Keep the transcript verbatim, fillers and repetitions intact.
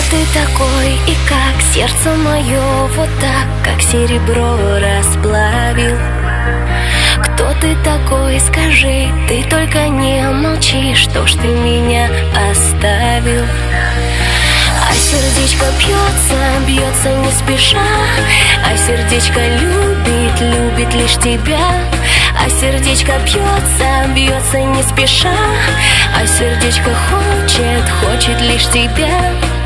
ты такой и как сердце мое вот так, как серебро расплавил? Кто ты такой, скажи, ты только не молчи, что ж ты меня оставил? А сердечко бьется, бьется не спеша, а сердечко любит, любит лишь тебя. А сердечко бьется, бьется не спеша, а сердечко хочет, хочет лишь тебя.